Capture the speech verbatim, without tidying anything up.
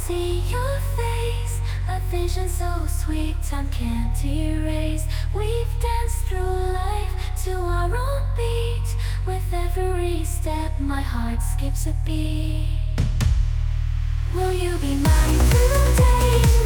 see your face, a vision so sweet time can't erase. We've danced through life to our own beat. With every step my heart skips a beat. Will you be mine through day